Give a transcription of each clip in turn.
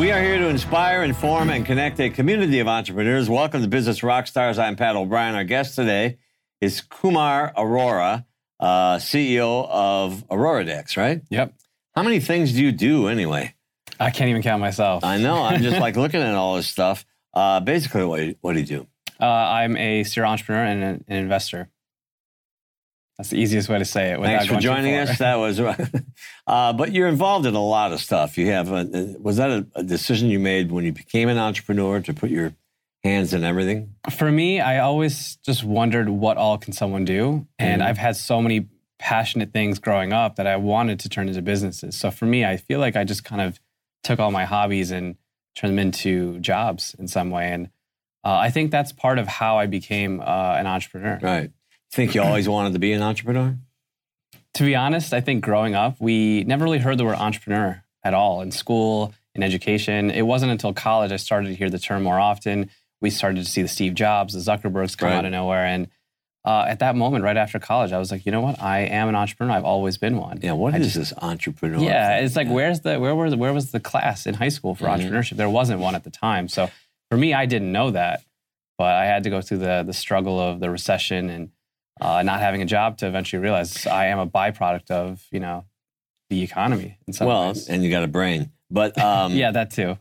We are here to inspire, inform, and connect a community of entrepreneurs. Welcome to Business Rockstars. I'm Pat O'Brien. Our guest today is Kumar Arora, CEO of AroraDex, right? Yep. How many things do you do anyway? I can't even count myself. I know. I'm just like looking at all this stuff. Basically, what do you do? I'm a serial entrepreneur and an investor. That's the easiest way to say it. Thanks for joining us. That was, but you're involved in a lot of stuff. You have. Was that a decision you made when you became an entrepreneur to put your hands in everything? For me, I always just wondered what all can someone do, and I've had so many passionate things growing up that I wanted to turn into businesses. So for me, I feel like I just kind of took all my hobbies and turned them into jobs in some way, and I think that's part of how I became an entrepreneur. Right. Think you always wanted to be an entrepreneur? To be honest, I think growing up, we never really heard the word entrepreneur at all in school, in education. It wasn't until college I started to hear the term more often. We started to see the Steve Jobs, the Zuckerbergs come out of nowhere. And at that moment, right after college, I was like, you know what? I am an entrepreneur. I've always been one. Yeah, what is this entrepreneur Yeah, thing? it's like, where was the class in high school for entrepreneurship? There wasn't one at the time. So for me, I didn't know that. But I had to go through the struggle of the recession and not having a job to eventually realize I am a byproduct of, the economy in some ways. And you got a brain. But yeah, that too.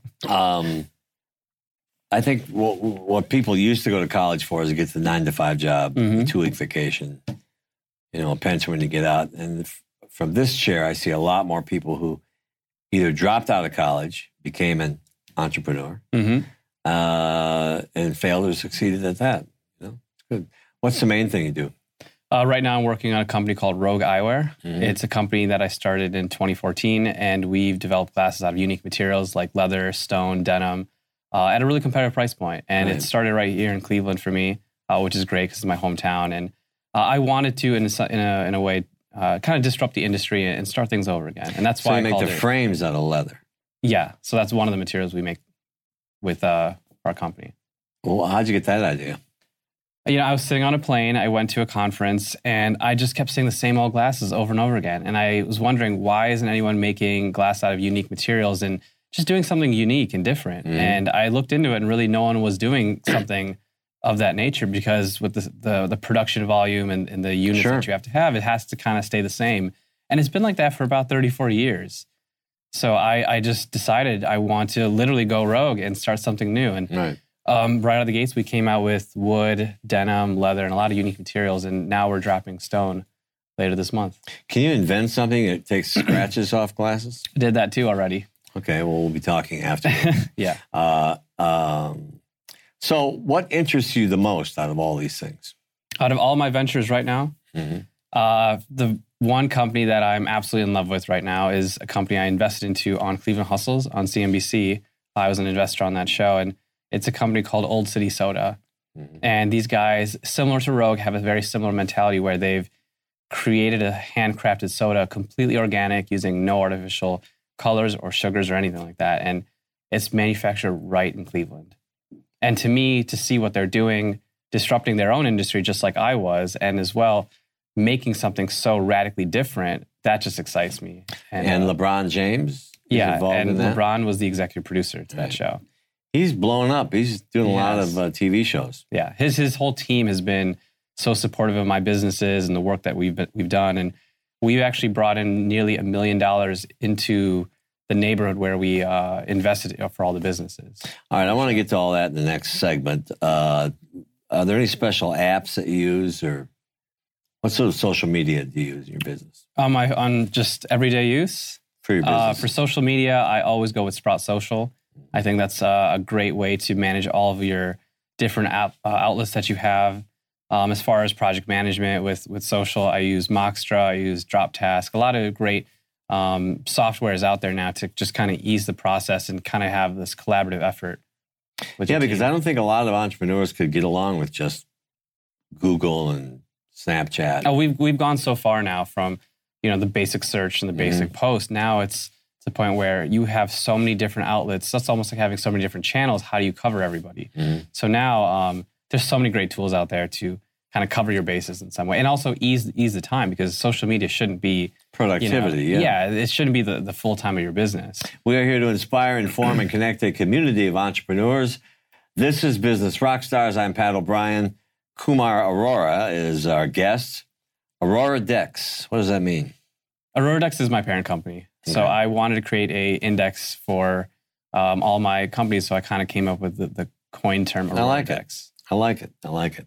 I think what people used to go to college for is to get the 9-to-5 job, 2-week vacation, a pension when you get out. And from this chair, I see a lot more people who either dropped out of college, became an entrepreneur, and failed or succeeded at that. It's good. What's the main thing you do? Right now, I'm working on a company called Rogue Eyewear. It's a company that I started in 2014, and we've developed glasses out of unique materials like leather, stone, denim, at a really competitive price point. And it started right here in Cleveland for me, which is great because it's my hometown. And I wanted to, in a way, kind of disrupt the industry and start things over again. And that's why I called it. So you make the frames out of leather? Yeah. So that's one of the materials we make with our company. Well, how'd you get that idea? I was sitting on a plane, I went to a conference, and I just kept seeing the same old glasses over and over again. And I was wondering, why isn't anyone making glass out of unique materials and just doing something unique and different? And I looked into it, and really no one was doing something of that nature, because with the production volume and the units that you have to have, it has to kind of stay the same. And it's been like that for about 34 years. So I just decided I want to literally go rogue and start something new. And right out of the gates, we came out with wood, denim, leather, and a lot of unique materials. And now we're dropping stone later this month. Can you invent something that takes scratches off glasses? I did that too already. Okay, well, we'll be talking after. Yeah. So what interests you the most out of all these things? Out of all my ventures right now, the one company that I'm absolutely in love with right now is a company I invested into on Cleveland Hustles on CNBC. I was an investor on that show, and it's a company called Old City Soda. And these guys, similar to Rogue, have a very similar mentality where they've created a handcrafted soda, completely organic, using no artificial colors or sugars or anything like that. And it's manufactured right in Cleveland. And to me, to see what they're doing, disrupting their own industry just like I was, and as well, making something so radically different, that just excites me. And LeBron James is involved in that? LeBron was the executive producer to that show. He's blown up. He's doing a lot of TV shows. Yeah, his whole team has been so supportive of my businesses and the work that we've done. And we've actually brought in nearly $1 million into the neighborhood where we invested for all the businesses. All right, I want to get to all that in the next segment. Are there any special apps that you use, or what sort of social media do you use in your business? On just everyday use? For your business? For social media, I always go with Sprout Social. I think that's a great way to manage all of your different outlets that you have. As far as project management with social, I use Moxtra, I use DropTask, a lot of great software is out there now to just kind of ease the process and kind of have this collaborative effort. Yeah, because I don't think a lot of entrepreneurs could get along with just Google and Snapchat. Oh, we've gone so far now from the basic search and the basic post. Now it's to the point where you have so many different outlets. That's almost like having so many different channels. How do you cover everybody? So now there's so many great tools out there to kind of cover your bases in some way, and also ease the time, because social media shouldn't be productivity. Yeah, it shouldn't be the full time of your business. We are here to inspire, inform, and connect a community of entrepreneurs. This is Business Rockstars. I'm Pat O'Brien. Kumar Arora is our guest. Aurora Dex. What does that mean? Aurora Dex is my parent company. Okay. So I wanted to create a index for all my companies. So I kind of came up with the coin term Aurora Dex. I like it.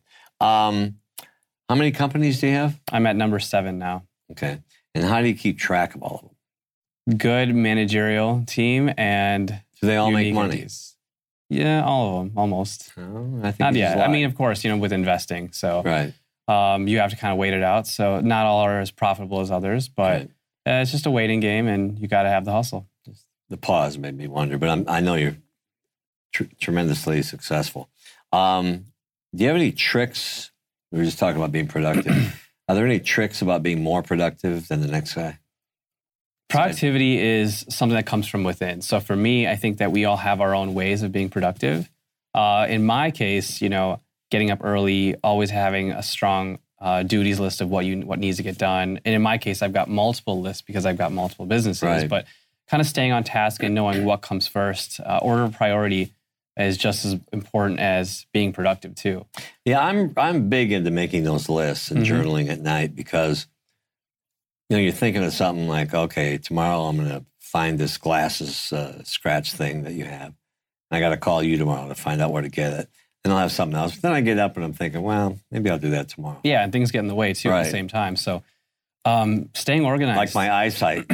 How many companies do you have? I'm at number 7 now. Okay. And how do you keep track of all of them? Good managerial team, and do they all make money? Ideas. Yeah, all of them, almost. Oh, I think not yet. I mean, of course, with investing. So right. You have to kind of wait it out. So not all are as profitable as others, but it's just a waiting game, and you got to have the hustle. The pause made me wonder, but I know you're tremendously successful. Do you have any tricks? We were just talking about being productive. Are there any tricks about being more productive than the next guy? Productivity is something that comes from within. So for me, I think that we all have our own ways of being productive. In my case, getting up early, always having a strong duties list of what needs to get done. And in my case, I've got multiple lists because I've got multiple businesses. Right. But kind of staying on task and knowing what comes first, order of priority is just as important as being productive too. Yeah, I'm big into making those lists and journaling at night, because you're thinking of something like, okay, tomorrow I'm going to find this glasses scratch thing that you have. And I got to call you tomorrow to find out where to get it. And I'll have something else. But then I get up and I'm thinking, well, maybe I'll do that tomorrow. Yeah, and things get in the way too at the same time. So staying organized. Like my eyesight.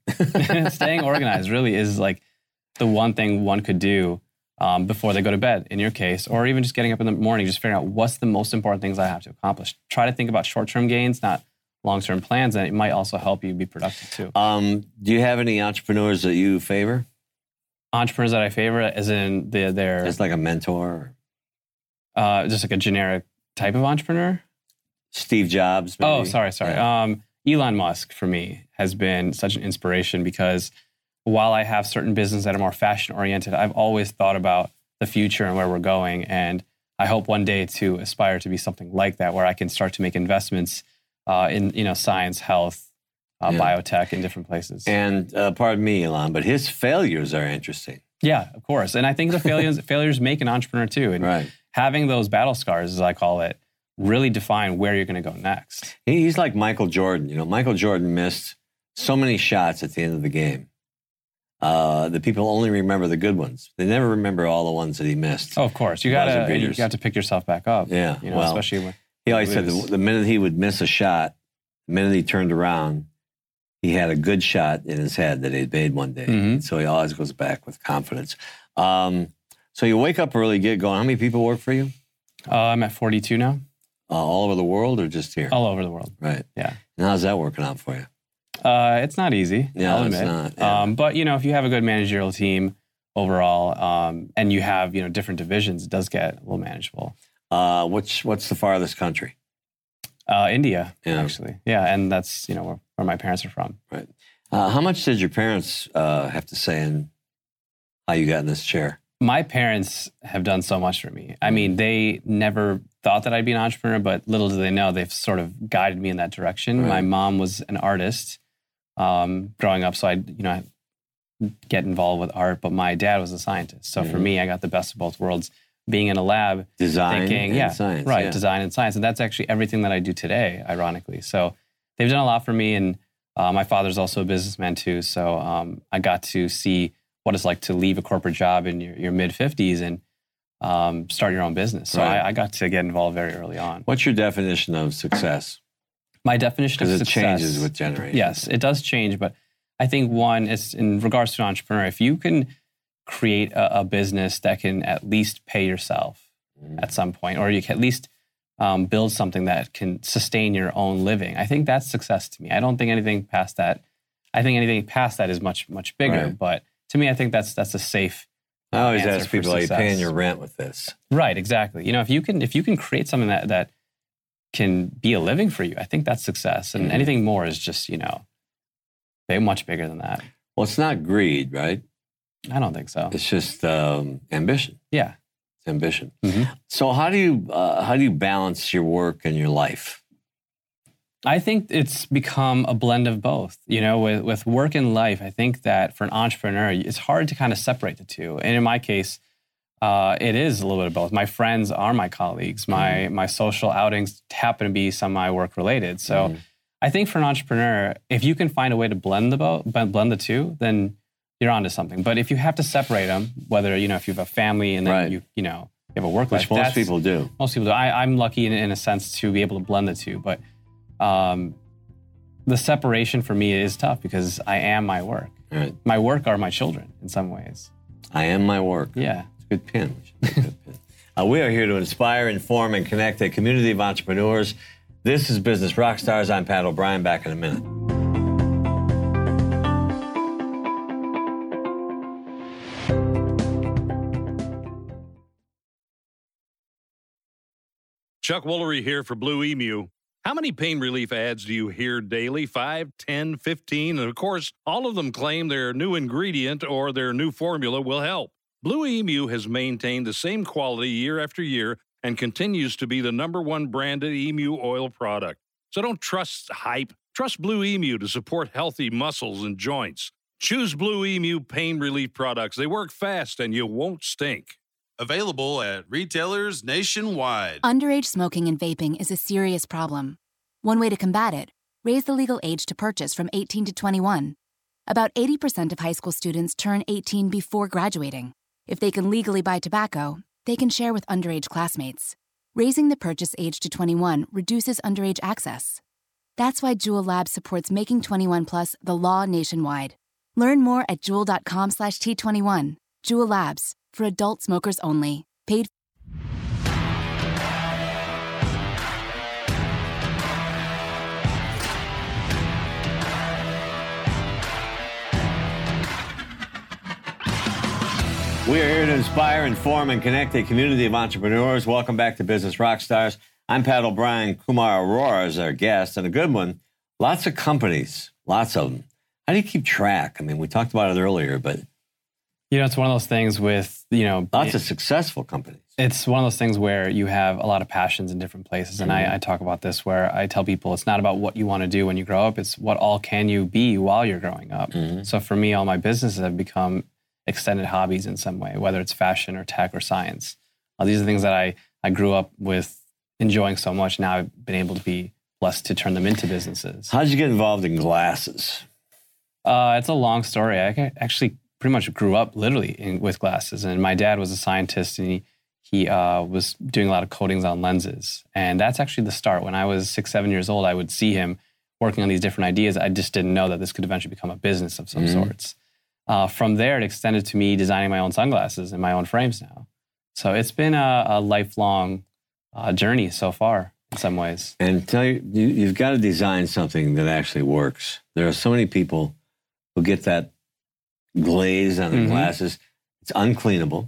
Staying organized really is like the one thing one could do before they go to bed, in your case, or even just getting up in the morning, just figuring out what's the most important things I have to accomplish. Try to think about short-term gains, not long-term plans, and it might also help you be productive too. Do you have any entrepreneurs that you favor? Entrepreneurs that I favor, as in they're just like a mentor? Just like a generic type of entrepreneur? Steve Jobs, maybe? Oh, sorry. Yeah. Elon Musk, for me, has been such an inspiration, because while I have certain businesses that are more fashion-oriented, I've always thought about the future and where we're going. And I hope one day to aspire to be something like that, where I can start to make investments in science, health, biotech, in different places. And pardon me, Elon, but his failures are interesting. Yeah, of course. And I think the failures make an entrepreneur too. And having those battle scars, as I call it, really define where you're going to go next. He's like Michael Jordan. Michael Jordan missed so many shots at the end of the game. The people only remember the good ones. They never remember all the ones that he missed. Oh, of course. You got to pick yourself back up. Yeah. Especially when he always said the minute he would miss a shot, the minute he turned around, he had a good shot in his head that he'd made one day. Mm-hmm. So he always goes back with confidence. So you wake up early, get going. How many people work for you? I'm at 42 now. All over the world or just here? All over the world. Right. Yeah. And how's that working out for you? It's not easy. Yeah, I'll admit. It's not. Yeah. But if you have a good managerial team overall, and you have different divisions, it does get a little manageable. What's the farthest country? India, actually. Yeah, and that's where my parents are from. Right. How much did your parents have to say in how you got in this chair? My parents have done so much for me. I mean, they never thought that I'd be an entrepreneur, but little do they know, they've sort of guided me in that direction. Right. My mom was an artist growing up, so I get involved with art, but my dad was a scientist. So for me, I got the best of both worlds. Being in a lab, design and science. Right, design and science. And that's actually everything that I do today, ironically. So they've done a lot for me. And my father's also a businessman too. So I got to see what it's like to leave a corporate job in your mid-50s and start your own business. So I got to get involved very early on. What's your definition of success? My definition of success... Because it changes with generations. Yes, it does change. But I think one is, in regards to an entrepreneur, if you can create a business that can at least pay yourself at some point, or you can at least build something that can sustain your own living, I think that's success to me. I don't think anything past that. I think anything past that is much, much bigger. Right. But to me, I think that's a safe I always ask people, are you paying your rent with this? Right, exactly. If you can create something that can be a living for you, I think that's success. And anything more is just, much bigger than that. Well, it's not greed, right? I don't think so. It's just ambition. Yeah. It's ambition. Mm-hmm. So how do you balance your work and your life? I think it's become a blend of both. You know, with work and life, I think that for an entrepreneur, it's hard to kind of separate the two. And in my case, it is a little bit of both. My friends are my colleagues. My social outings happen to be semi-work related. So I think for an entrepreneur, if you can find a way to blend the two, then you're onto something. But if you have to separate them, whether, you know, if you have a family and then you have a work life. Which most people do. Most people do. I'm lucky in a sense to be able to blend the two. But the separation for me is tough because I am my work. Right. My work are my children in some ways. I am my work. Yeah. It's a good pin. We are here to inspire, inform, and connect a community of entrepreneurs. This is Business Rockstars. I'm Pat O'Brien. Back in a minute. Chuck Woolery here for Blue Emu. How many pain relief ads do you hear daily? 5, 10, 15? And of course, all of them claim their new ingredient or their new formula will help. Blue Emu has maintained the same quality year after year and continues to be the #1 branded emu oil product. So don't trust hype. Trust Blue Emu to support healthy muscles and joints. Choose Blue Emu pain relief products. They work fast and you won't stink. Available at retailers nationwide. Underage smoking and vaping is a serious problem. One way to combat it, raise the legal age to purchase from 18 to 21. About 80% of high school students turn 18 before graduating. If they can legally buy tobacco, they can share with underage classmates. Raising the purchase age to 21 reduces underage access. That's why Juul Labs supports making 21 plus the law nationwide. Learn more at juul.com/T21. Juul Labs, for adult smokers only. Paid. We are here to inspire, inform, and connect a community of entrepreneurs. Welcome back to Business Rockstars. I'm Pat O'Brien. Kumar Arora is our guest, and a good one. Lots of companies, lots of them. How do you keep track? I mean, we talked about it earlier, but You know, it's one of those things with, lots of successful companies. It's one of those things where you have a lot of passions in different places. And I talk about this where I tell people it's not about what you want to do when you grow up. It's what all can you be while you're growing up. So for me, all my businesses have become extended hobbies in some way, whether it's fashion or tech or science. These are things that I grew up with enjoying so much. Now I've been able to be blessed to turn them into businesses. How did you get involved in glasses? It's a long story. I actually pretty much grew up literally with glasses. And my dad was a scientist, and he was doing a lot of coatings on lenses. And that's actually the start. When I was 6, 7 years old, I would see him working on these different ideas. I just didn't know that this could eventually become a business of some sorts. From there, it extended to me designing my own sunglasses and my own frames now. So it's been a lifelong journey so far in some ways. And tell you've got to design something that actually works. There are so many people who get that glaze on their glasses. It's uncleanable.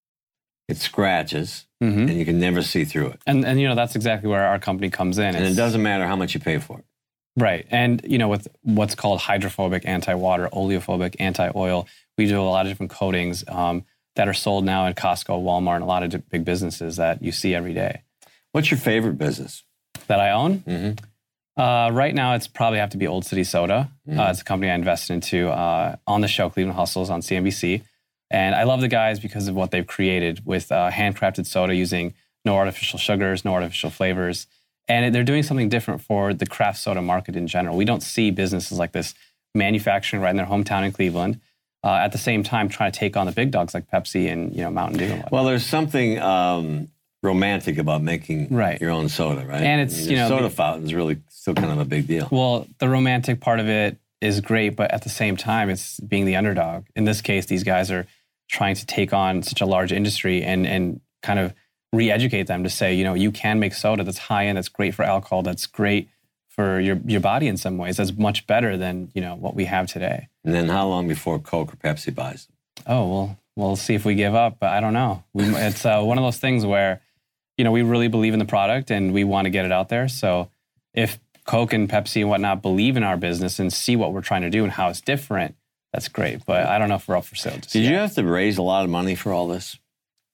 It scratches, and you can never see through it. And that's exactly where our company comes in. And it doesn't matter how much you pay for it. Right. And, with what's called hydrophobic, anti-water, oleophobic, anti-oil, we do a lot of different coatings that are sold now at Costco, Walmart, and a lot of big businesses that you see every day. What's your favorite business? That I own? Right now, it's probably have to be Old City Soda. It's a company I invested into on the show Cleveland Hustles on CNBC. And I love the guys because of what they've created with handcrafted soda using no artificial sugars, no artificial flavors. And they're doing something different for the craft soda market in general. We don't see businesses like this manufacturing right in their hometown in Cleveland. At the same time, trying to take on the big dogs like Pepsi and Mountain Dew. And well, there's something romantic about making your own soda, right? And it's soda fountain is really still kind of a big deal. Well, the romantic part of it is great, but at the same time, it's being the underdog. In this case, these guys are trying to take on such a large industry and kind of re-educate them to say, you can make soda that's high end, that's great for alcohol, that's great for your body in some ways. That's much better than, what we have today. And then how long before Coke or Pepsi buys them? Oh, well, we'll see if we give up, but I don't know. It's one of those things where, we really believe in the product and we want to get it out there. So if Coke and Pepsi and whatnot believe in our business and see what we're trying to do and how it's different, that's great. But I don't know if we're up for sale. Did you have to raise a lot of money for all this?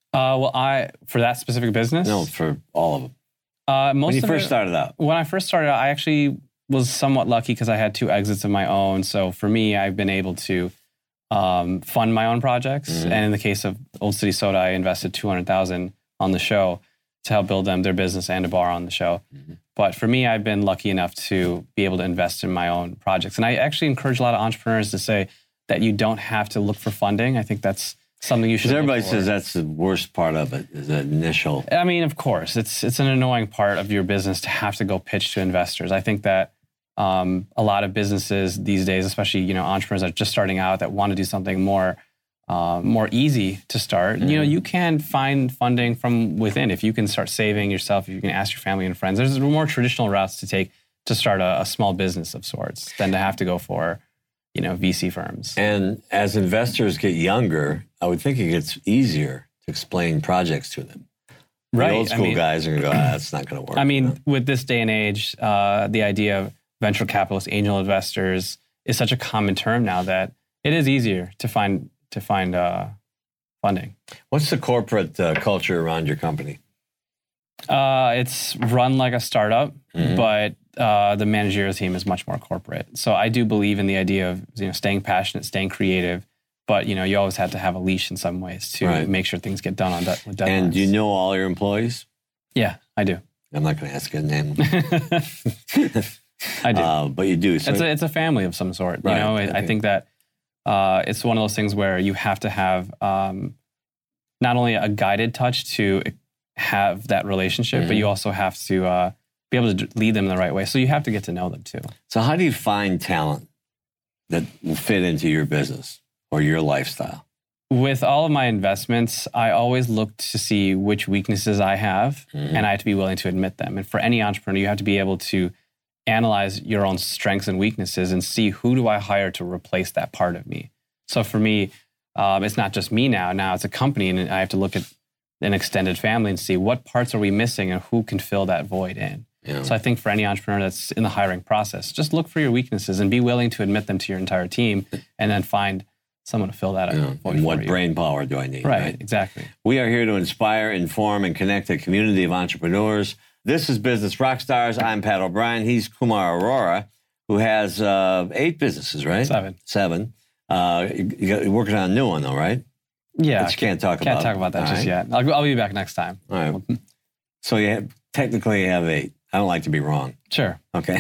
For that specific business? No, for all of them. When you first started out? When I first started out, I actually was somewhat lucky because I had 2 exits of my own. So for me, I've been able to fund my own projects. Mm-hmm. And in the case of Old City Soda, I invested $200,000 on the show to help build them their business and a bar on the show. Mm-hmm. But for me, I've been lucky enough to be able to invest in my own projects. And I actually encourage a lot of entrepreneurs to say that you don't have to look for funding. I think that's something you should. Everybody says that's the worst part of it, is that initial. I mean, of course, it's an annoying part of your business to have to go pitch to investors. I think that a lot of businesses these days, especially entrepreneurs that are just starting out that want to do something more easy to start. Mm-hmm. You can find funding from within if you can start saving yourself. If you can ask your family and friends. There's more traditional routes to take to start a small business of sorts than to have to go for VC firms. And as investors get younger, I would think it gets easier to explain projects to them. Right. The old school guys are going to go, that's not going to work. I mean, with this day and age, the idea of venture capitalists, angel investors is such a common term now that it is easier to find funding. What's the corporate culture around your company? It's run like a startup, mm-hmm. but the managerial team is much more corporate. So I do believe in the idea of staying passionate, staying creative, but you always have to have a leash in some ways to make sure things get done with deadlines. And do you know all your employees? Yeah, I do. I'm not going to ask you a name. I do, but you do. So it's a family of some sort. Right, I think that it's one of those things where you have to have not only a guided touch to have that relationship, mm-hmm. but you also have to be able to lead them in the right way. So you have to get to know them too. So how do you find talent that will fit into your business or your lifestyle? With all of my investments, I always look to see which weaknesses I have, mm-hmm. and I have to be willing to admit them. And for any entrepreneur, you have to be able to analyze your own strengths and weaknesses and see who do I hire to replace that part of me. So for me, it's not just me now. Now it's a company, and I have to look at an extended family and see what parts are we missing and who can fill that void in. Yeah. So I think for any entrepreneur that's in the hiring process, just look for your weaknesses and be willing to admit them to your entire team, and then find someone to fill that void. And what brain power do I need? Right, exactly. We are here to inspire, inform, and connect a community of entrepreneurs. This is Business Rockstars. I'm Pat O'Brien. He's Kumar Arora, who has 8 businesses, right? 7. You're working on a new one, though, right? Yeah. But you can't talk about that just yet. I'll be back next time. All right. So you technically have 8. I don't like to be wrong. Sure. Okay.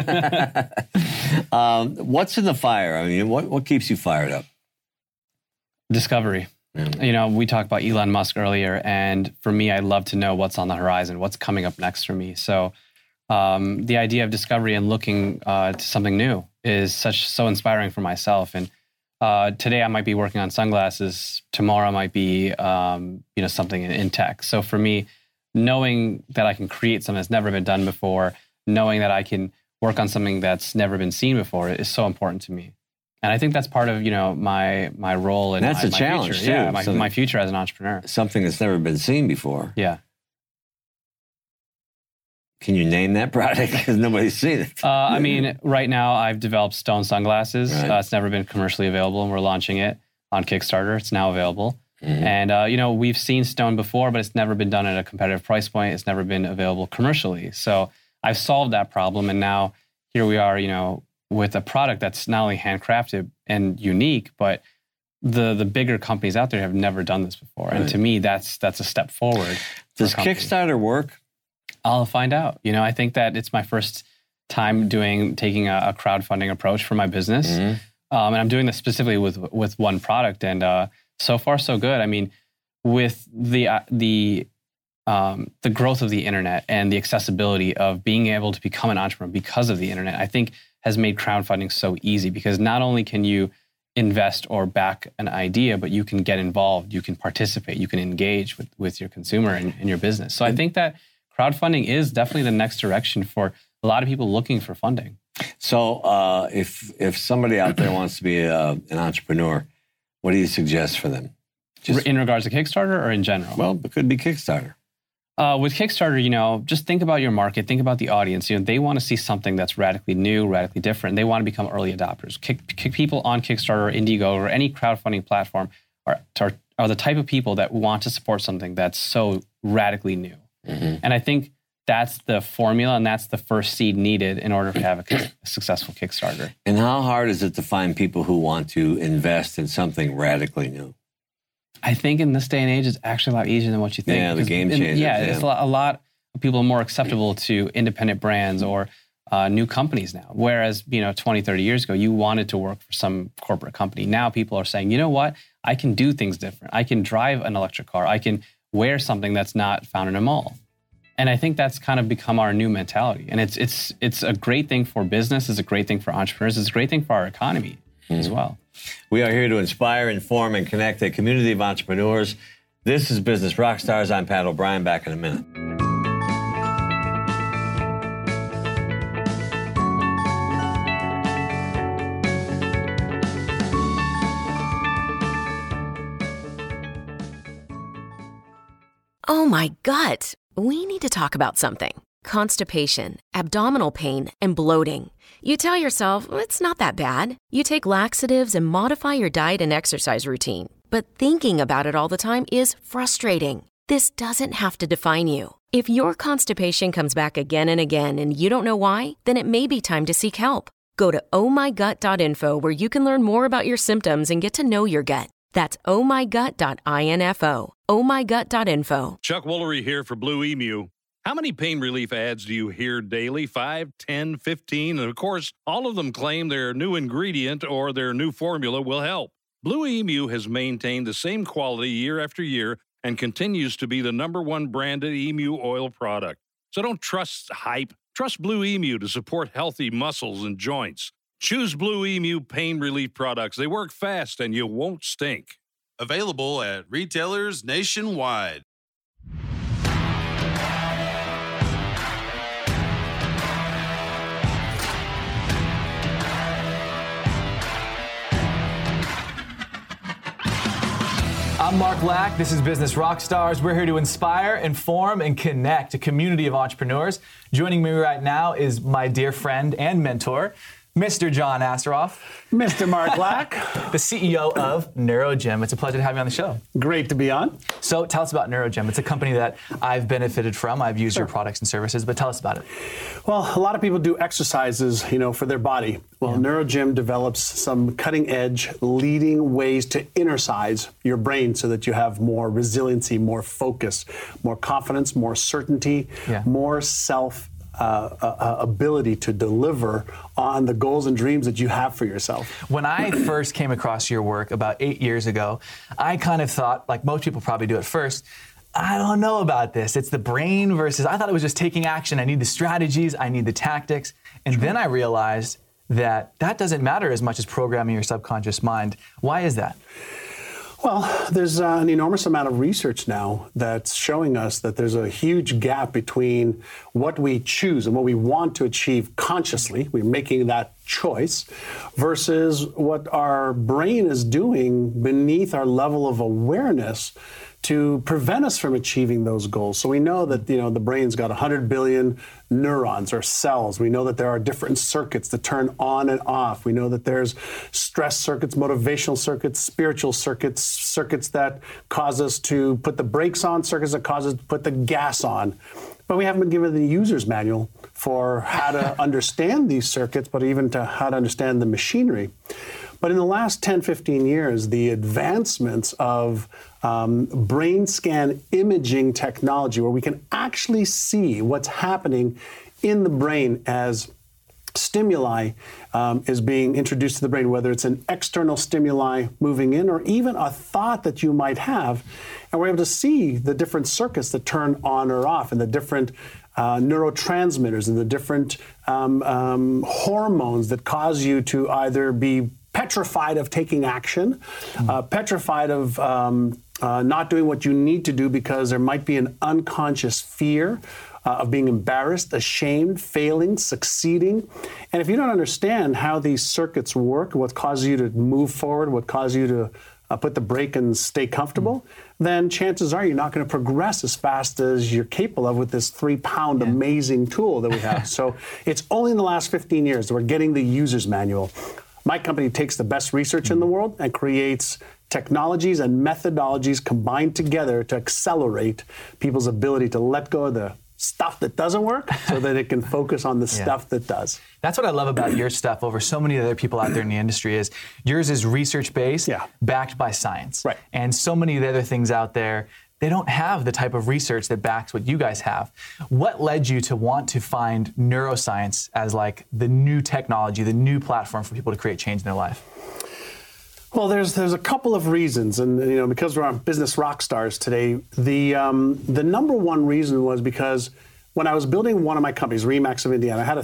What's in the fire? I mean, what keeps you fired up? Discovery. Yeah. We talked about Elon Musk earlier, and for me, I love to know what's on the horizon, what's coming up next for me. So the idea of discovery and looking to something new is so inspiring for myself. And today I might be working on sunglasses. Tomorrow might be something in tech. So for me, knowing that I can create something that's never been done before, knowing that I can work on something that's never been seen before is so important to me. And I think that's part of my role in that's a challenge future. too. Yeah, my future as an entrepreneur. Something that's never been seen before. Yeah. Can you name that product? Because nobody's seen it. I mean, right now I've developed Stone sunglasses. Right. It's never been commercially available, and we're launching it on Kickstarter. It's now available. Mm-hmm. And, we've seen Stone before, but it's never been done at a competitive price point. It's never been available commercially. So I've solved that problem. And now here we are, with a product that's not only handcrafted and unique, but the bigger companies out there have never done this before. Right. And to me, that's a step forward. Does Kickstarter work? I'll find out. I think that it's my first time taking a crowdfunding approach for my business. Mm-hmm. And I'm doing this specifically with one product. And so far, so good. I mean, with the growth of the internet and the accessibility of being able to become an entrepreneur because of the internet, I think has made crowdfunding so easy, because not only can you invest or back an idea, but you can get involved, you can participate, you can engage with your consumer and your business. So I think that crowdfunding is definitely the next direction for a lot of people looking for funding. So if somebody out there wants to be an entrepreneur, what do you suggest for them? In regards to Kickstarter or in general? Well, it could be Kickstarter. With Kickstarter, just think about your market, think about the audience. They want to see something that's radically new, radically different. They want to become early adopters. People on Kickstarter or Indiegogo or any crowdfunding platform are are the type of people that want to support something that's so radically new. And I think that's the formula and that's the first seed needed in order to have a successful Kickstarter. And how hard is it to find people who want to invest in something radically new? I think in this day and age, it's actually a lot easier than what you think. Yeah, the game changers. It's a lot of people are more acceptable to independent brands or new companies now. Whereas, 20, 30 years ago, you wanted to work for some corporate company. Now people are saying, you know what? I can do things different. I can drive an electric car. I can wear something that's not found in a mall. And I think that's kind of become our new mentality. And it's a great thing for business. It's a great thing for entrepreneurs. It's a great thing for our economy as well. We are here to inspire, inform, and connect a community of entrepreneurs. This is Business Rockstars. I'm Pat O'Brien. Back in a minute. Oh my gut. We need to talk about something. Constipation, abdominal pain, and bloating. You tell yourself, it's not that bad. You take laxatives and modify your diet and exercise routine. But thinking about it all the time is frustrating. This doesn't have to define you. If your constipation comes back again and again and you don't know why, then it may be time to seek help. Go to ohmygut.info where you can learn more about your symptoms and get to know your gut. That's ohmygut.info. ohmygut.info. Chuck Woolery here for Blue Emu. How many pain relief ads do you hear daily? 5, 10, 15? And of course, all of them claim their new ingredient or their new formula will help. Blue Emu has maintained the same quality year after year and continues to be the #1 branded emu oil product. So don't trust hype. Trust Blue Emu to support healthy muscles and joints. Choose Blue Emu pain relief products. They work fast and you won't stink. Available at retailers nationwide. I'm Mark Lack. This is Business Rockstars. We're here to inspire, inform, and connect a community of entrepreneurs. Joining me right now is my dear friend and mentor, Mr. John Asseroff. Mr. Mark Lack. The CEO of NeuroGym. It's a pleasure to have you on the show. Great to be on. So tell us about NeuroGym. It's a company that I've benefited from. I've used your products and services, but tell us about it. Well, a lot of people do exercises, for their body. Well, NeuroGym develops some cutting-edge, leading ways to innercise your brain so that you have more resiliency, more focus, more confidence, more certainty, more ability to deliver on the goals and dreams that you have for yourself. When I first came across your work about 8 years ago, I kind of thought, like most people probably do at first, I don't know about this. It's the brain versus, I thought it was just taking action. I need the strategies, I need the tactics. And then I realized that doesn't matter as much as programming your subconscious mind. Why is that? Well, there's an enormous amount of research now that's showing us that there's a huge gap between what we choose and what we want to achieve consciously, we're making that choice, versus what our brain is doing beneath our level of awareness to prevent us from achieving those goals. So we know that, the brain's got 100 billion neurons or cells. We know that there are different circuits that turn on and off. We know that there's stress circuits, motivational circuits, spiritual circuits, circuits that cause us to put the brakes on, circuits that cause us to put the gas on. But we haven't been given the user's manual for how to understand these circuits, but even to how to understand the machinery. But in the last 10, 15 years, the advancements of brain scan imaging technology, where we can actually see what's happening in the brain as stimuli is being introduced to the brain, whether it's an external stimuli moving in or even a thought that you might have. And we're able to see the different circuits that turn on or off and the different neurotransmitters and the different hormones that cause you to either be petrified of taking action, petrified of not doing what you need to do because there might be an unconscious fear of being embarrassed, ashamed, failing, succeeding. And if you don't understand how these circuits work, what causes you to move forward, what causes you to put the brake and stay comfortable, then chances are you're not going to progress as fast as you're capable of with this 3-pound amazing tool that we have. So it's only in the last 15 years that we're getting the user's manual. My company takes the best research in the world and creates technologies and methodologies combined together to accelerate people's ability to let go of the stuff that doesn't work so that it can focus on the stuff that does. That's what I love about your stuff over so many other people out there in the industry is yours is research-based, backed by science. Right. And so many of the other things out there, they don't have the type of research that backs what you guys have. What led you to want to find neuroscience as like the new technology, the new platform for people to create change in their life? Well, there's a couple of reasons, and because we're on Business Rockstars today, the number one reason was because when I was building one of my companies, Remax of Indiana, I had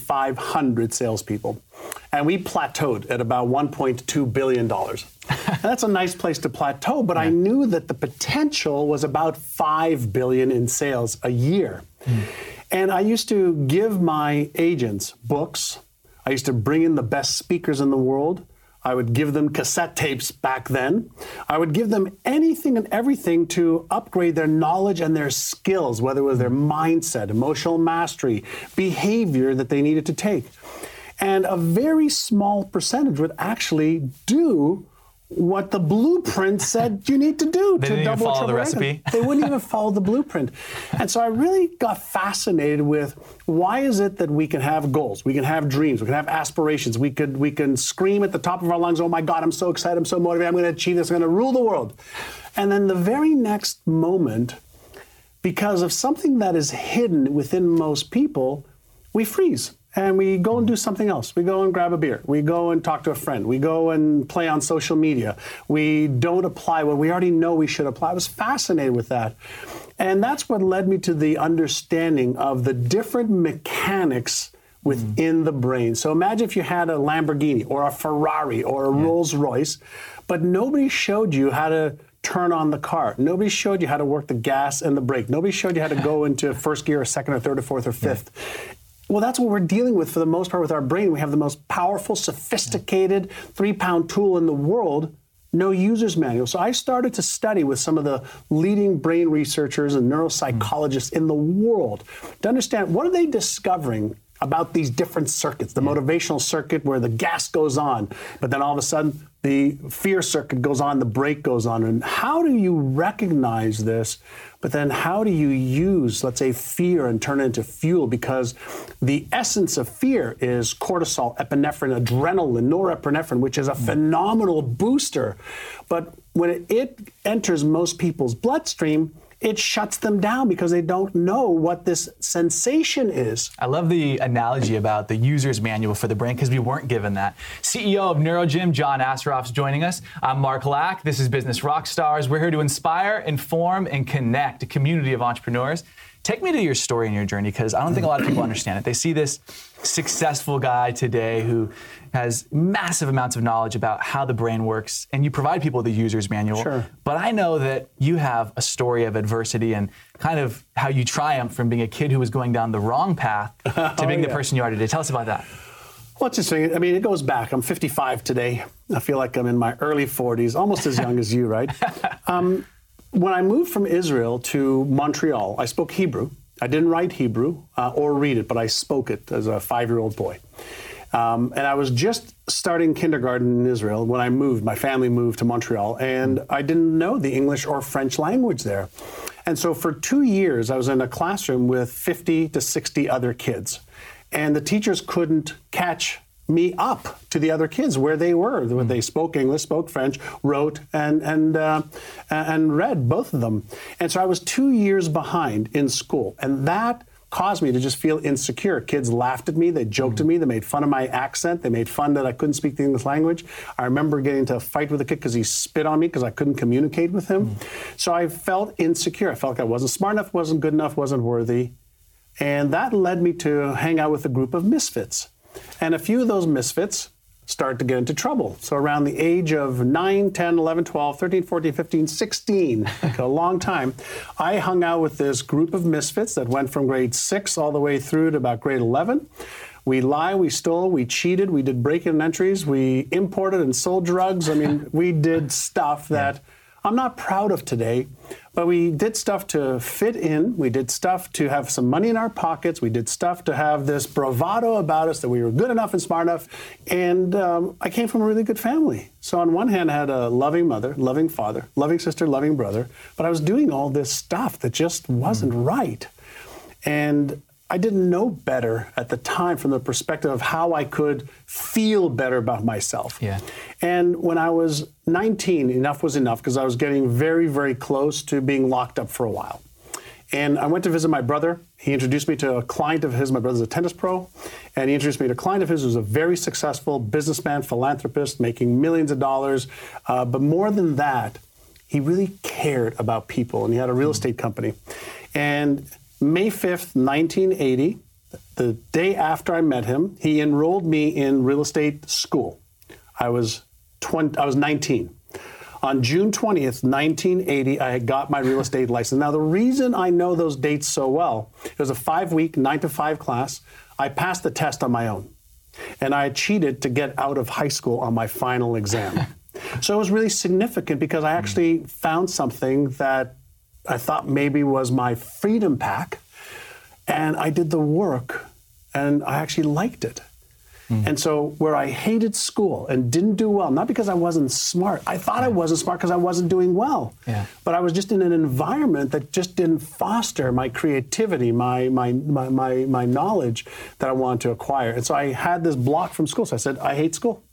1,500 salespeople, and we plateaued at about $1.2 billion. That's a nice place to plateau, but I knew that the potential was about $5 billion in sales a year. And I used to give my agents books. I used to bring in the best speakers in the world. I would give them cassette tapes back then. I would give them anything and everything to upgrade their knowledge and their skills, whether it was their mindset, emotional mastery, behavior that they needed to take. And a very small percentage would actually do what the blueprint said you need to do they to didn't double even follow the recipe. They wouldn't even follow the blueprint. And so I really got fascinated with why is it that we can have goals, we can have dreams, we can have aspirations, we can scream at the top of our lungs, oh my God, I'm so excited, I'm so motivated, I'm going to achieve this, I'm going to rule the world. And then the very next moment, because of something that is hidden within most people, we freeze. And we go and do something else. We go and grab a beer. We go and talk to a friend. We go and play on social media. We don't apply what we already know we should apply. I was fascinated with that. And that's what led me to the understanding of the different mechanics within the brain. So imagine if you had a Lamborghini or a Ferrari or a Rolls Royce, but nobody showed you how to turn on the car. Nobody showed you how to work the gas and the brake. Nobody showed you how to go into first gear or second or third or fourth or fifth. Well, that's what we're dealing with for the most part with our brain. We have the most powerful, sophisticated 3-pound tool in the world, no user's manual. So I started to study with some of the leading brain researchers and neuropsychologists in the world to understand what are they discovering about these different circuits, the motivational circuit where the gas goes on, but then all of a sudden the fear circuit goes on, the brake goes on. And how do you recognize this? But then how do you use, let's say, fear and turn it into fuel? Because the essence of fear is cortisol, epinephrine, adrenaline, norepinephrine, which is a phenomenal booster. But when it enters most people's bloodstream, it shuts them down because they don't know what this sensation is. I love the analogy about the user's manual for the brain because we weren't given that. CEO of NeuroGym, John Assaraf's joining us. I'm Mark Lack. This is Business Rockstars. We're here to inspire, inform, and connect a community of entrepreneurs. Take me to your story and your journey because I don't think a lot of people understand it. They see this successful guy today who has massive amounts of knowledge about how the brain works, and you provide people the user's manual. Sure. But I know that you have a story of adversity and kind of how you triumphed from being a kid who was going down the wrong path to being the person you are today. Tell us about that. Well, it's interesting. I mean, it goes back. I'm 55 today. I feel like I'm in my early 40s, almost as young as you, right? When I moved from Israel to Montreal, I spoke Hebrew. I didn't write Hebrew or read it, but I spoke it as a 5-year-old boy. And I was just starting kindergarten in Israel when I moved. My family moved to Montreal, and I didn't know the English or French language there. And so for 2 years, I was in a classroom with 50 to 60 other kids. And the teachers couldn't catch me up to the other kids where they were. They spoke English, spoke French, wrote, and read, both of them. And so I was 2 years behind in school. And that caused me to just feel insecure. Kids laughed at me, they joked at me, they made fun of my accent, they made fun that I couldn't speak the English language. I remember getting into a fight with a kid because he spit on me because I couldn't communicate with him. So I felt insecure. I felt like I wasn't smart enough, wasn't good enough, wasn't worthy. And that led me to hang out with a group of misfits. And a few of those misfits started to get into trouble. So around the age of 9, 10, 11, 12, 13, 14, 15, 16, like a long time, I hung out with this group of misfits that went from grade 6 all the way through to about grade 11. We lied, we stole, we cheated, we did break-in entries, we imported and sold drugs. I mean, we did stuff that I'm not proud of today, but we did stuff to fit in. We did stuff to have some money in our pockets. We did stuff to have this bravado about us that we were good enough and smart enough. And I came from a really good family. So on one hand, I had a loving mother, loving father, loving sister, loving brother. But I was doing all this stuff that just wasn't right. And I didn't know better at the time from the perspective of how I could feel better about myself. Yeah. And when I was 19, enough was enough because I was getting very, very close to being locked up for a while. And I went to visit my brother. He introduced me to a client of his. My brother's a tennis pro. And he introduced me to a client of his who was a very successful businessman, philanthropist, making millions of dollars. But more than that, he really cared about people. And he had a real estate company. And May 5th, 1980, the day after I met him, he enrolled me in real estate school. I was 19. On June 20th, 1980, I had got my real estate license. Now, the reason I know those dates so well, it was a 5-week, 9-to-5 class. I passed the test on my own. And I cheated to get out of high school on my final exam. So it was really significant because I actually found something that I thought maybe was my freedom pack, and I did the work, and I actually liked it. And so where I hated school and didn't do well, not because I wasn't smart, I thought I wasn't smart because I wasn't doing well, but I was just in an environment that just didn't foster my creativity, my knowledge that I wanted to acquire. And so I had this block from school, so I said, I hate school.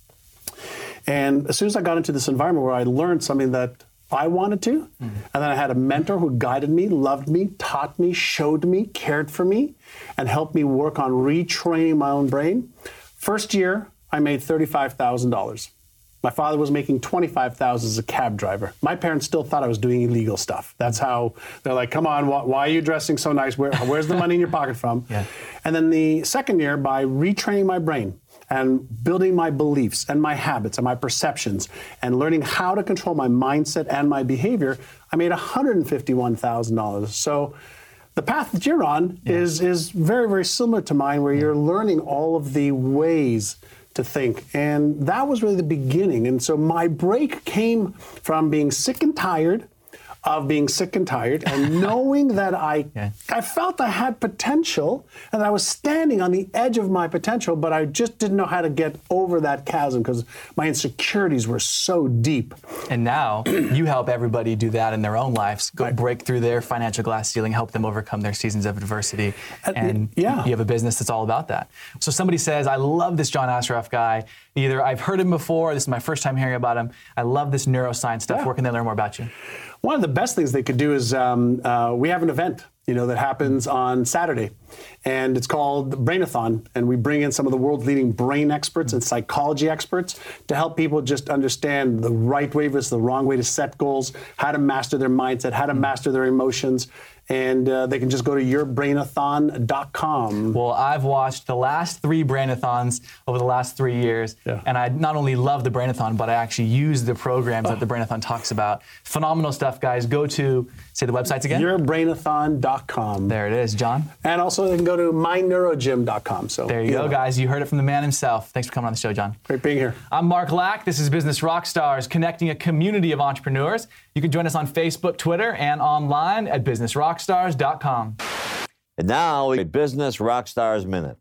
And as soon as I got into this environment where I learned something that I wanted to, and then I had a mentor who guided me, loved me, taught me, showed me, cared for me, and helped me work on retraining my own brain. First year, I made $35,000. My father was making $25,000 as a cab driver. My parents still thought I was doing illegal stuff. That's how they're like, come on, why are you dressing so nice? Where's the money in your pocket from? And then the second year, by retraining my brain, and building my beliefs and my habits and my perceptions and learning how to control my mindset and my behavior, I made $151,000. So the path that you're on is very, very similar to mine, where you're learning all of the ways to think. And that was really the beginning. And so my break came from being sick and tired of being sick and tired and knowing that I felt I had potential and I was standing on the edge of my potential, but I just didn't know how to get over that chasm because my insecurities were so deep. And now you help everybody do that in their own lives, break through their financial glass ceiling, help them overcome their seasons of adversity. And you have a business that's all about that. So somebody says, I love this John Assaraf guy. Either I've heard him before, this is my first time hearing about him. I love this neuroscience stuff. Where can they learn more about you? One of the best things they could do is we have an event, that happens on Saturday, and it's called Brainathon, and we bring in some of the world's leading brain experts and psychology experts to help people just understand the right way versus the wrong way to set goals, how to master their mindset, how to master their emotions. And they can just go to yourbrainathon.com. Well, I've watched the last 3 Brainathons over the last 3 years, and I not only love the Brainathon, but I actually use the programs that the Brainathon talks about. Phenomenal stuff, guys. Go to, say the websites again? Yourbrainathon.com. There it is, John. And also they can go to myneurogym.com. So there you go, guys. You heard it from the man himself. Thanks for coming on the show, John. Great being here. I'm Mark Lack. This is Business Rockstars, connecting a community of entrepreneurs. You can join us on Facebook, Twitter, and online at businessrockstars.com. And now, a Business Rockstars Minute.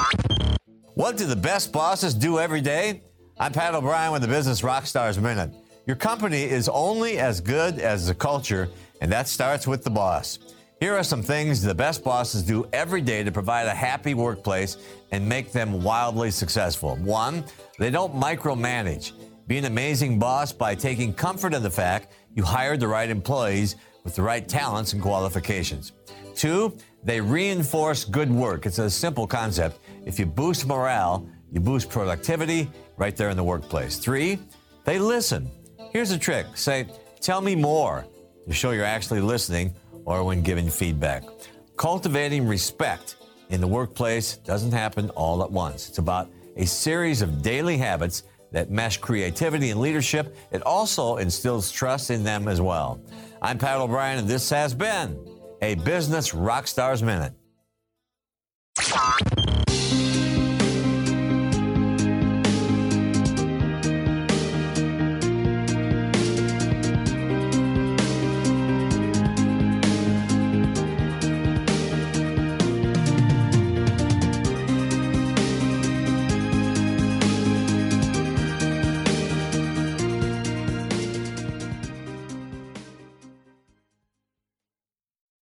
What do the best bosses do every day? I'm Pat O'Brien with the Business Rockstars Minute. Your company is only as good as the culture, and that starts with the boss. Here are some things the best bosses do every day to provide a happy workplace and make them wildly successful. 1, they don't micromanage. Be an amazing boss by taking comfort in the fact you hired the right employees with the right talents and qualifications. 2, they reinforce good work. It's a simple concept. If you boost morale, you boost productivity right there in the workplace. 3, they listen. Here's a trick. Say, tell me more, to show you're actually listening or when giving feedback. Cultivating respect in the workplace doesn't happen all at once. It's about a series of daily habits that mesh creativity and leadership. It also instills trust in them as well. I'm Pat O'Brien, and this has been a Business Rockstars Minute.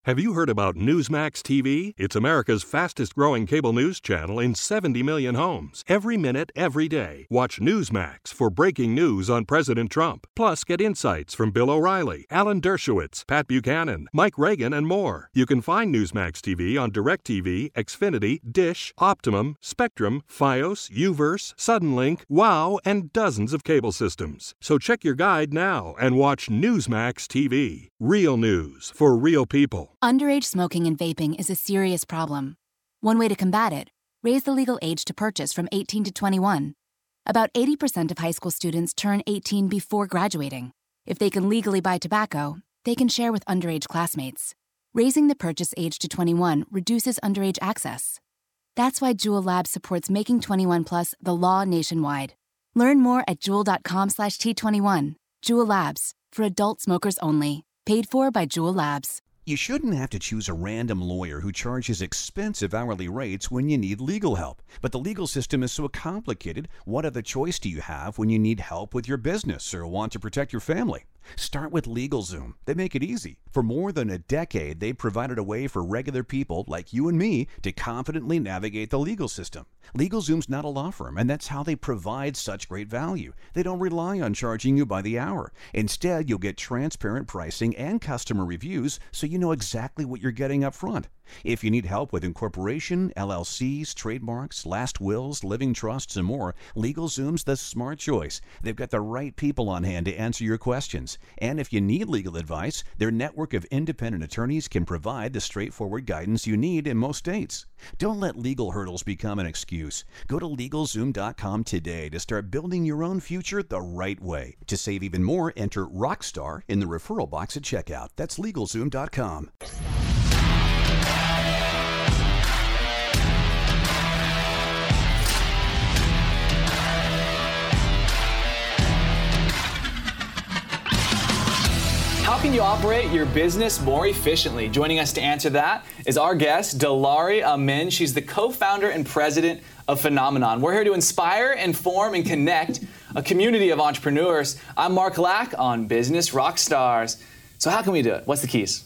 Have you heard about Newsmax TV? It's America's fastest growing cable news channel in 70 million homes. Every minute, every day. Watch Newsmax for breaking news on President Trump. Plus, get insights from Bill O'Reilly, Alan Dershowitz, Pat Buchanan, Mike Reagan, and more. You can find Newsmax TV on DirecTV, Xfinity, Dish, Optimum, Spectrum, Fios, Uverse, Suddenlink, WOW, and dozens of cable systems. So check your guide now and watch Newsmax TV. Real news for real people. Underage smoking and vaping is a serious problem. One way to combat it, raise the legal age to purchase from 18 to 21. About 80% of high school students turn 18 before graduating. If they can legally buy tobacco, they can share with underage classmates. Raising the purchase age to 21 reduces underage access. That's why Juul Labs supports making 21 plus the law nationwide. Learn more at juul.com/T21. Juul Labs, for adult smokers only. Paid for by Juul Labs. You shouldn't have to choose a random lawyer who charges expensive hourly rates when you need legal help. But the legal system is so complicated, what other choice do you have when you need help with your business or want to protect your family? Start with LegalZoom. They make it easy. For more than a decade, they've provided a way for regular people like you and me to confidently navigate the legal system. LegalZoom's not a law firm, and that's how they provide such great value. They don't rely on charging you by the hour. Instead, you'll get transparent pricing and customer reviews so you know exactly what you're getting up front. If you need help with incorporation, LLCs, trademarks, last wills, living trusts, and more, LegalZoom's the smart choice. They've got the right people on hand to answer your questions. And if you need legal advice, their network of independent attorneys can provide the straightforward guidance you need in most states. Don't let legal hurdles become an excuse. Go to LegalZoom.com today to start building your own future the right way. To save even more, enter ROCKSTAR in the referral box at checkout. That's LegalZoom.com. How can you operate your business more efficiently? Joining us to answer that is our guest, Dilawri Amin. She's the co-founder and president of Phenomenon. We're here to inspire, inform, and connect a community of entrepreneurs. I'm Mark Lack on Business Rockstars. So how can we do it? What's the keys?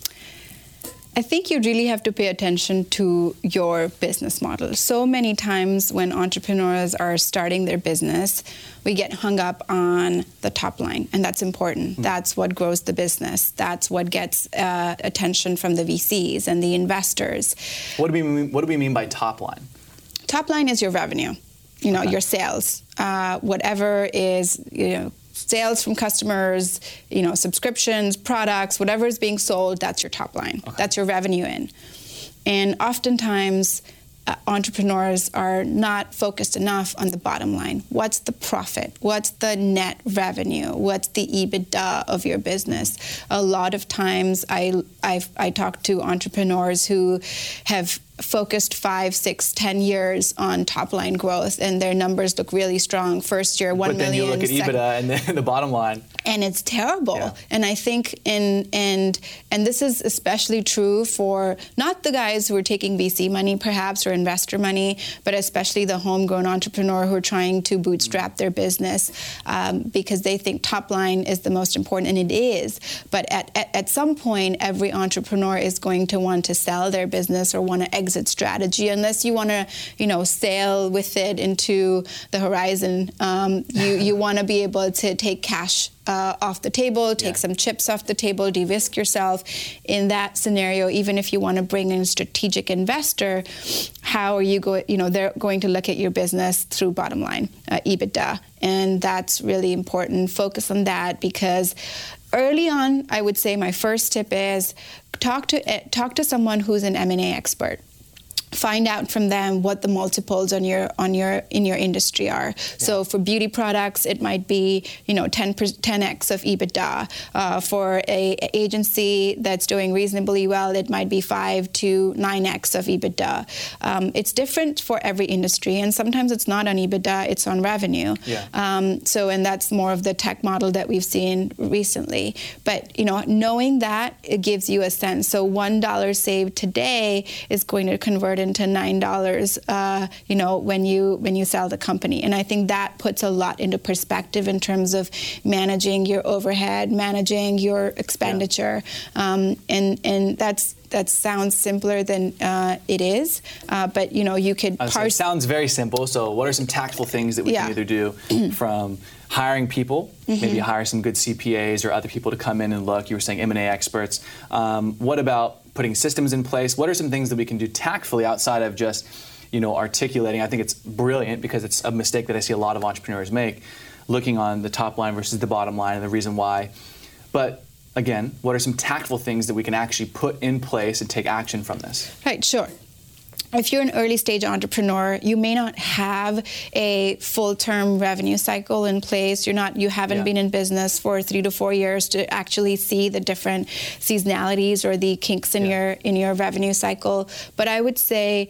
I think you really have to pay attention to your business model. So many times when entrepreneurs are starting their business, we get hung up on the top line, and that's important. Mm-hmm. That's what grows the business. That's what gets attention from the VCs and the investors. What do we mean by top line? Top line is your revenue, your sales. Whatever is, sales from customers, subscriptions, products, whatever is being sold, that's your top line. Okay. That's your revenue in. And oftentimes, entrepreneurs are not focused enough on the bottom line. What's the profit? What's the net revenue? What's the EBITDA of your business? A lot of times I talk to entrepreneurs who have focused 5, 6, 10 years on top line growth, and their numbers look really strong. First year, 1 million. But then you look at EBITDA and then the bottom line, and it's terrible. Yeah. And I think and this is especially true for not the guys who are taking VC money, perhaps, or investor money, but especially the homegrown entrepreneur who are trying to bootstrap their business because they think top line is the most important, and it is. But at some point, every entrepreneur is going to want to sell their business or want to exit strategy, unless you want to, sail with it into the horizon. You want to be able to take cash off the table, take some chips off the table, de-risk yourself. In that scenario, even if you want to bring in a strategic investor, how are you going? They're going to look at your business through bottom line, EBITDA, and that's really important. Focus on that, because early on, I would say my first tip is talk to someone who's an M&A expert. Find out from them what the multiples in your industry are. Yeah. So for beauty products, it might be 10x of EBITDA. For a agency that's doing reasonably well, it might be 5 to 9x of EBITDA. It's different for every industry, and sometimes it's not on EBITDA; it's on revenue. Yeah. And that's more of the tech model that we've seen recently. But knowing that, it gives you a sense. So $1 saved today is going to convert into to $9, when you sell the company. And I think that puts a lot into perspective in terms of managing your overhead, managing your expenditure, and that sounds simpler than it is, but you could It sounds very simple. So what are some tactful things that we can either do from hiring people, maybe hire some good CPAs or other people to come in and look? You were saying M&A experts. What about putting systems in place? What are some things that we can do tactfully outside of just articulating? I think it's brilliant because it's a mistake that I see a lot of entrepreneurs make, looking on the top line versus the bottom line and the reason why. But again, what are some tactful things that we can actually put in place and take action from this? Right, sure. If you're an early stage entrepreneur, you may not have a full-term revenue cycle in place. You haven't been in business for 3 to 4 years to actually see the different seasonalities or the kinks in your revenue cycle. But I would say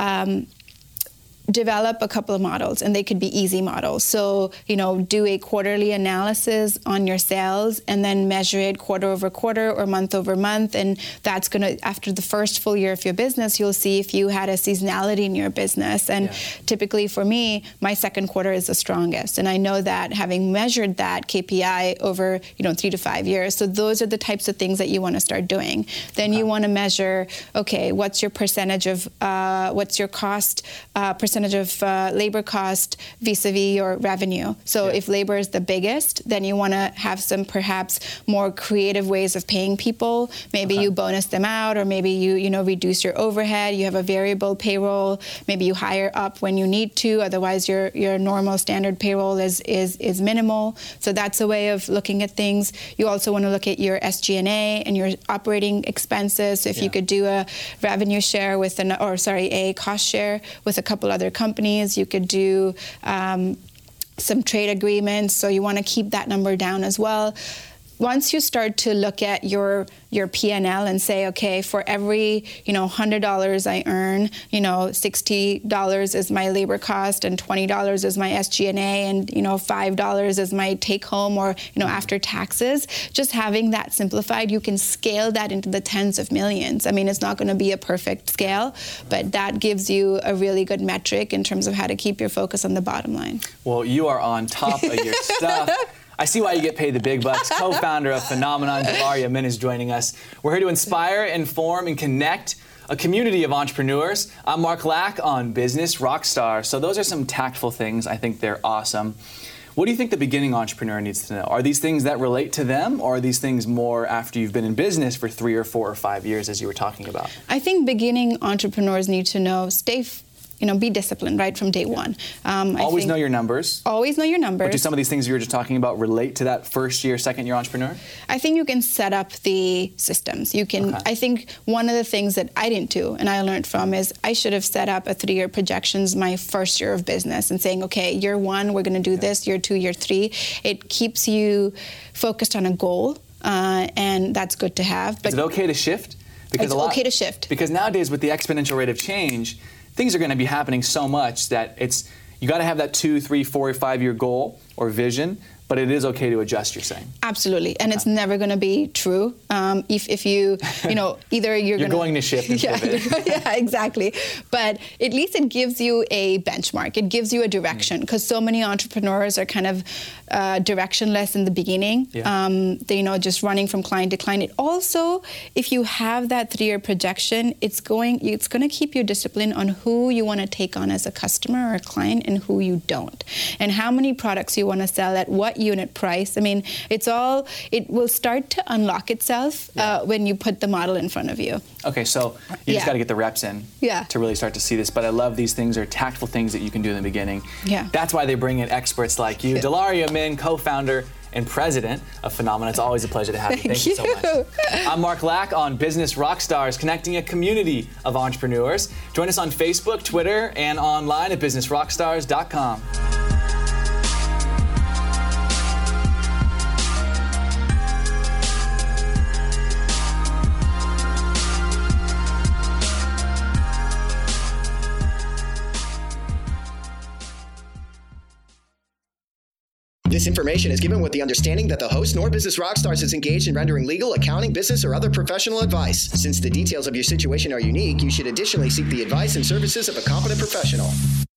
develop a couple of models, and they could be easy models. So, do a quarterly analysis on your sales and then measure it quarter over quarter or month over month. And that's going to, after the first full year of your business, you'll see if you had a seasonality in your business. And typically for me, my second quarter is the strongest. And I know that having measured that KPI over, 3 to 5 years. So those are the types of things that you want to start doing. Then you want to measure, okay, what's your percentage of, what's your cost, percentage of labor cost vis-a-vis your revenue. So if labor is the biggest, then you want to have some perhaps more creative ways of paying people. Maybe you bonus them out, or maybe you reduce your overhead. You have a variable payroll. Maybe you hire up when you need to. Otherwise, your normal standard payroll is minimal. So that's a way of looking at things. You also want to look at your SG&A and your operating expenses. So if you could do a revenue share with a cost share with a couple other companies, you could do some trade agreements. So you want to keep that number down as well. Once you start to look at your P&L and say, okay, for every $100 I earn, $60 is my labor cost, and $20 is my SG&A, and $5 is my take home, or after taxes. Just having that simplified, you can scale that into the tens of millions. I mean, it's not going to be a perfect scale, but that gives you a really good metric in terms of how to keep your focus on the bottom line. Well, you are on top of your stuff. I see why you get paid the big bucks. Co-founder of Phenomenon, Delaria Min, is joining us. We're here to inspire, inform, and connect a community of entrepreneurs. I'm Mark Lack on Business Rockstar. So those are some tactful things. I think they're awesome. What do you think the beginning entrepreneur needs to know? Are these things that relate to them, or are these things more after you've been in business for 3 or 4 or 5 years, as you were talking about? I think beginning entrepreneurs need to know, be disciplined right from day one. Always know your numbers. Always know your numbers. But do some of these things you were just talking about relate to that first year, second year entrepreneur? I think you can set up the systems. You can. I think one of the things that I didn't do and I learned from is I should have set up a 3-year projections my first year of business and saying, okay, year 1 we're going to do this, year 2, year 3. It keeps you focused on a goal, and that's good to have. But is it okay to shift? Because it's okay to shift. Because nowadays with the exponential rate of change, things are going to be happening so much that you got to have that 2, 3, 4, 5 year goal or vision, but it is okay to adjust, you're saying. Absolutely, and it's never going to be true if you either you're going to shift and pivot. Yeah, exactly. But at least it gives you a benchmark. It gives you a direction, because so many entrepreneurs are kind of directionless in the beginning. They just running from client to client. It also, if you have that 3-year projection, it's going to keep you disciplined on who you want to take on as a customer or a client and who you don't, and how many products you want to sell at what unit price. I mean, it will start to unlock itself when you put the model in front of you. Okay, so you just got to get the reps in to really start to see this. But I love these things are tactful things that you can do in the beginning. Yeah. That's why they bring in experts like you. Delaria Min, co-founder and president of Phenomenon. It's always a pleasure to have you. Thank you so much. I'm Mark Lack on Business Rockstars, connecting a community of entrepreneurs. Join us on Facebook, Twitter, and online at businessrockstars.com. This information is given with the understanding that the host nor Business Rockstars is engaged in rendering legal, accounting, business, or other professional advice. Since the details of your situation are unique, you should additionally seek the advice and services of a competent professional.